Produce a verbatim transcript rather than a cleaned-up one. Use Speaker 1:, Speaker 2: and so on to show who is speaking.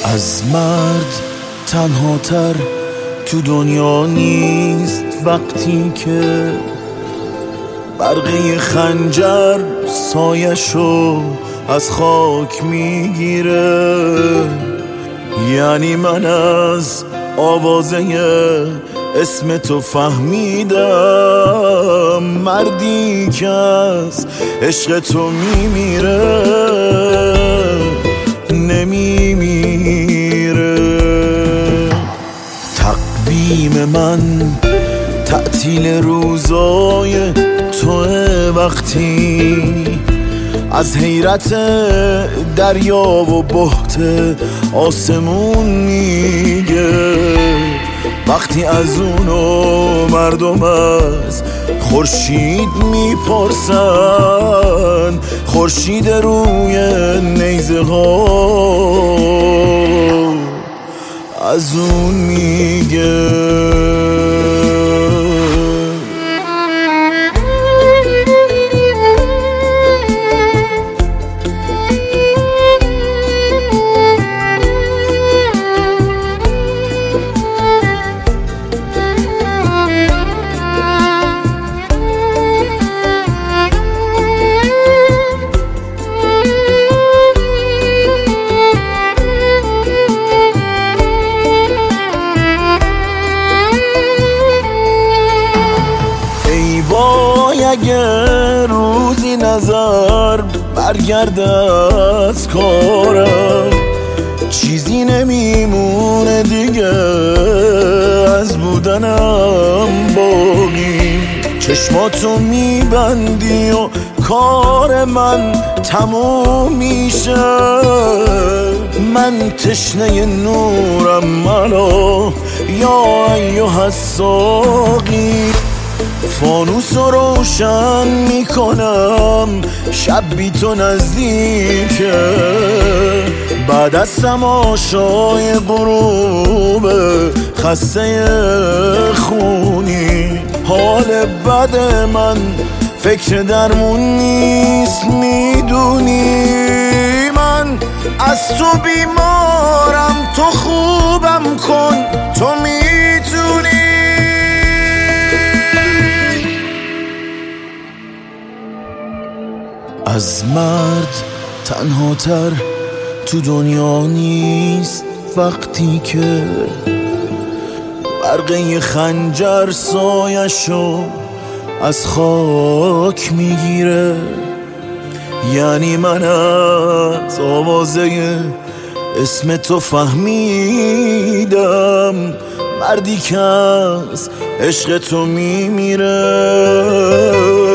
Speaker 1: از مرد تنها تر تو دنیا نیست وقتی که برقه خنجر سایشو از خاک میگیره. یعنی من از آوازه اسم تو فهمیدم، مردی که از عشق تو میمیره نمیمیره. تقویم من تعطیل روزای توه وقتی از حیرت دریا و بحت آسمون میگه. وقتی از اونو مردم از خورشید میپرسن، خورشید روی نیزه ها از اون میگه. اگه روزی نظر برگرده از کارم، چیزی نمیمونه دیگه از بودنم باقی. چشماتو میبندی و کار من تموم میشه. من تشنه نورم ملا یا ایها الساقی، فانوس رو روشن میکنم شب بی تو نزدیکه. بعد از تماشای غروب خسته خونی، حال بد من فکر درمون نیست میدونی. من از تو بیمارم، تو خوبم کن، تو میتونی. از مرد تنها تر تو دنیا نیست وقتی که برقه خنجر سایشو از خاک میگیره. یعنی من از آوازه اسم تو فهمیدم، مردی که از عشق تو میمیره.